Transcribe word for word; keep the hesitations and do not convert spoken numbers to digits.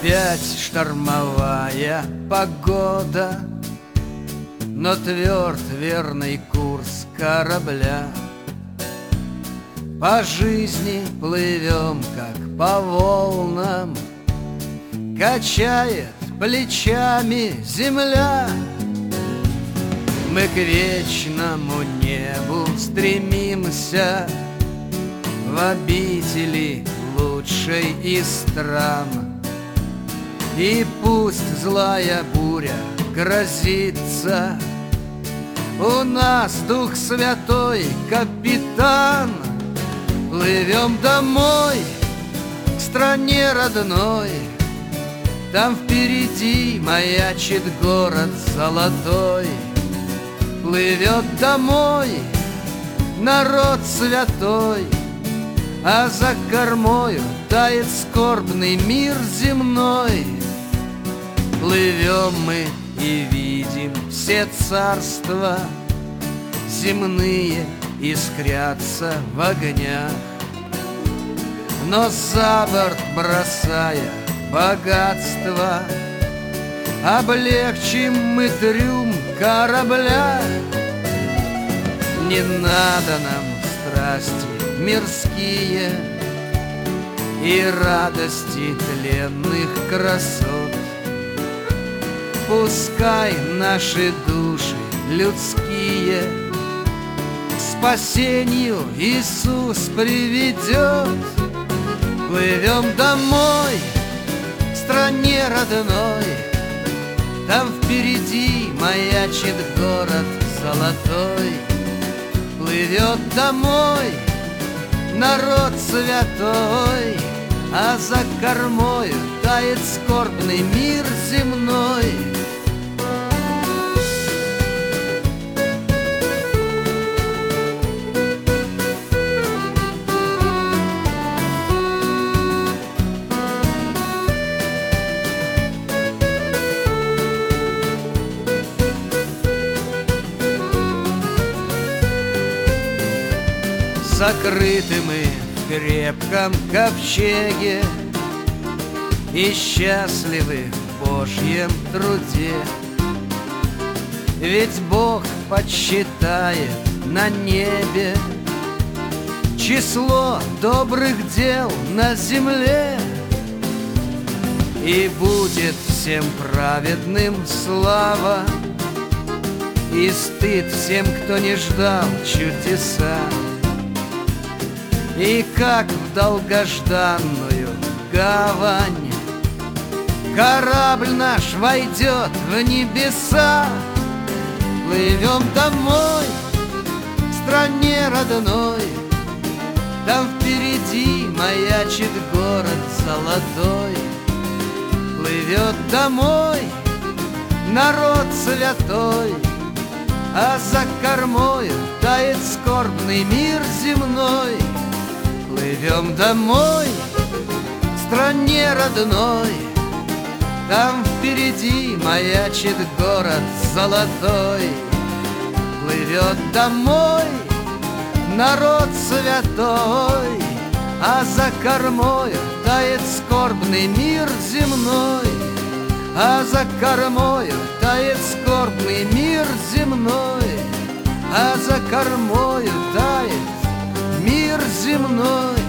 Опять штормовая погода, но тверд верный курс корабля. По жизни плывем, как по волнам, качает плечами земля. Мы к вечному небу стремимся, в обители лучшей из стран. И пусть злая буря грозится, у нас Дух Святой капитан. Плывем домой, к стране родной, там впереди маячит город золотой. Плывет домой народ святой, а за кормою тает скорбный мир земной. Плывем мы и видим все царства земные искрятся в огнях, но за борт бросая богатство, облегчим мы трюм корабля. Не надо нам страсти мирские и радости тленных красот. Пускай наши души людские к спасению Иисус приведет. Плывем домой, к стране родной, там впереди маячит город золотой. Плывет домой народ святой, а за кормою тает скорбный мир земной. Закрыты мы в крепком ковчеге и счастливы в Божьем труде. Ведь Бог подсчитает на небе число добрых дел на земле, и будет всем праведным слава и стыд всем, кто не ждал чудеса. И как в долгожданную гавань корабль наш войдет в небеса. Плывем домой, к стране родной, там впереди маячит город золотой. Плывет домой народ святой, а за кормою тает скорбный мир земной. Плывем домой, к стране родной, там впереди маячит город золотой. Плывет домой народ святой, а за кормою тает скорбный мир земной. А за кормою тает скорбный мир земной, а за кормою тает мир земной.